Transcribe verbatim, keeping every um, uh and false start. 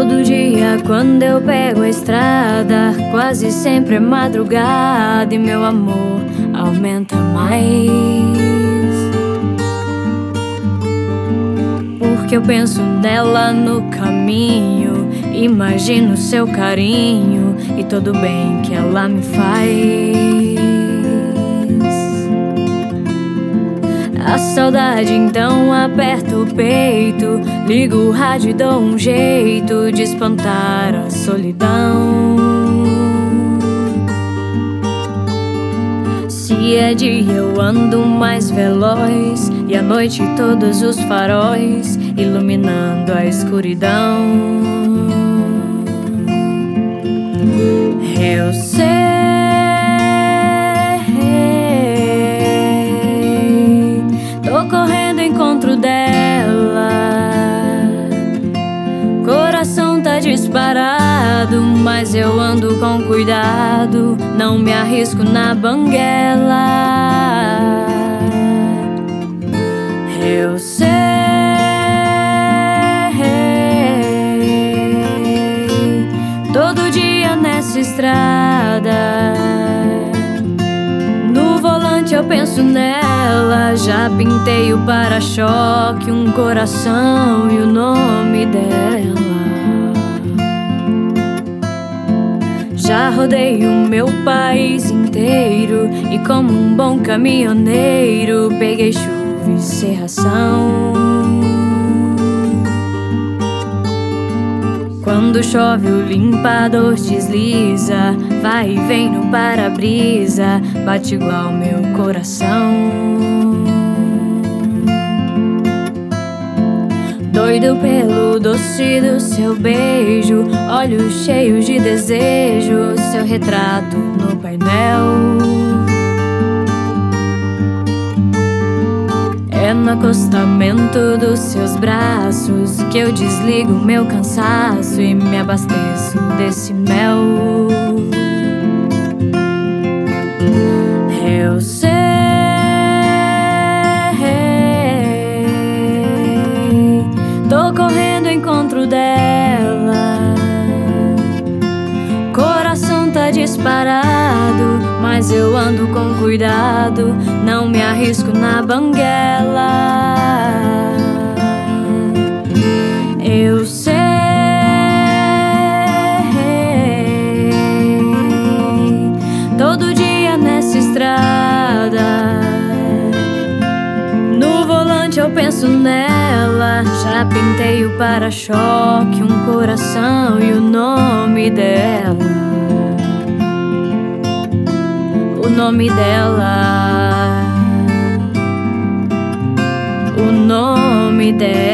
Todo dia quando eu pego a estrada, quase sempre é madrugada, e meu amor aumenta mais, porque eu penso nela no caminho, imagino seu carinho e todo o bem que ela me faz. A saudade então aperta o peito, ligo o rádio e dou um jeito de espantar a solidão. Se é dia eu ando mais veloz, e à noite todos os faróis iluminando a escuridão. Eu sei, tô correndo ao encontro dela, coração tá disparado, mas eu ando com cuidado, não me arrisco na banguela. Eu sei, todo dia nessa estrada, no volante eu penso nela, já pintei o para-choque, um coração e o nome dela. Já rodei o meu país inteiro e, como um bom caminhoneiro, peguei chuva e cerração. Quando chove o limpador desliza, vai e vem no para-brisa, bate igual meu coração. Doido pelo doce do seu beijo, olhos cheios de desejo, seu retrato no painel. É no acostamento dos seus braços que eu desligo meu cansaço e me abasteço desse mel. Eu sei, tô correndo ao encontro dela, coração tá disparado, mas eu ando com cuidado, não me arrisco na banguela. Eu sei, todo dia nessa estrada, no volante eu penso nela, já pintei o para-choque, um coração e o nome dela. O nome dela, o nome dela.